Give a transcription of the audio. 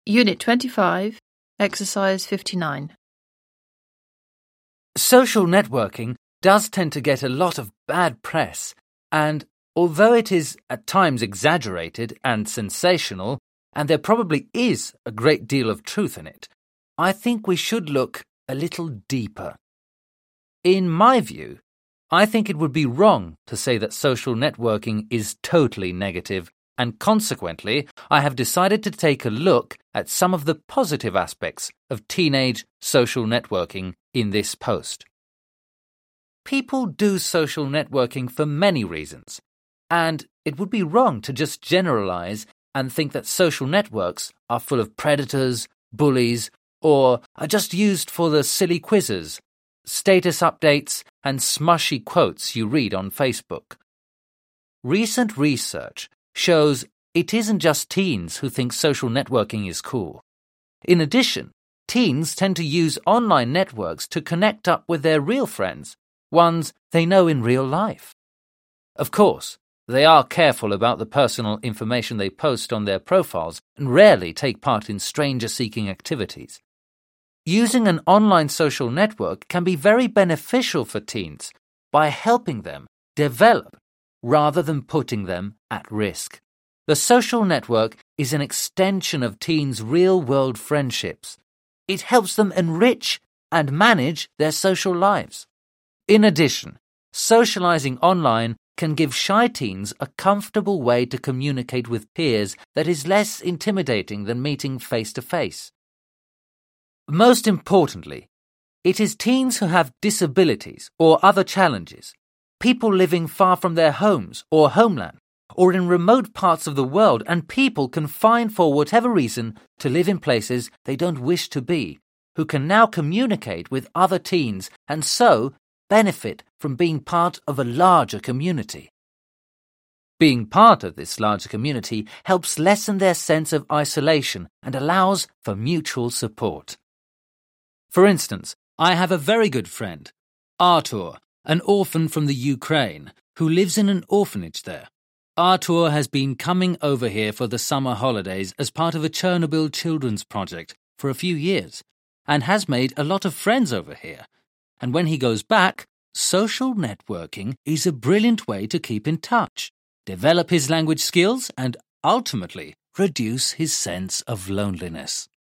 Unit 25, Exercise 59. Social networking does tend to get a lot of bad press, and although it is at times exaggerated and sensational, and there probably is a great deal of truth in it, I think we should look a little deeper. In my view, I think it would be wrong to say that social networking is totally negative, and consequently, I have decided to take a look at some of the positive aspects of teenage social networking in this post. People do social networking for many reasons, and it would be wrong to just generalize and think that social networks are full of predators, bullies, or are just used for the silly quizzes, status updates, and smushy quotes you read on Facebook. Recent research shows it isn't just teens who think social networking is cool. In addition, teens tend to use online networks to connect up with their real friends, ones they know in real life. Of course, they are careful about the personal information they post on their profiles and rarely take part in stranger-seeking activities. Using an online social network can be very beneficial for teens by helping them develop rather than putting them at risk. The social network is an extension of teens' real-world friendships. It helps them enrich and manage their social lives. In addition, socializing online can give shy teens a comfortable way to communicate with peers that is less intimidating than meeting face-to-face. Most importantly, it is teens who have disabilities or other challenges, people living far from their homes or homeland, or in remote parts of the world, and people confined for whatever reason to live in places they don't wish to be, who can now communicate with other teens and so benefit from being part of a larger community. Being part of this larger community helps lessen their sense of isolation and allows for mutual support. For instance, I have a very good friend, Artur, an orphan from the Ukraine, who lives in an orphanage there. Artur has been coming over here for the summer holidays as part of a Chernobyl children's project for a few years, and has made a lot of friends over here. And when he goes back, social networking is a brilliant way to keep in touch, develop his language skills, and ultimately reduce his sense of loneliness.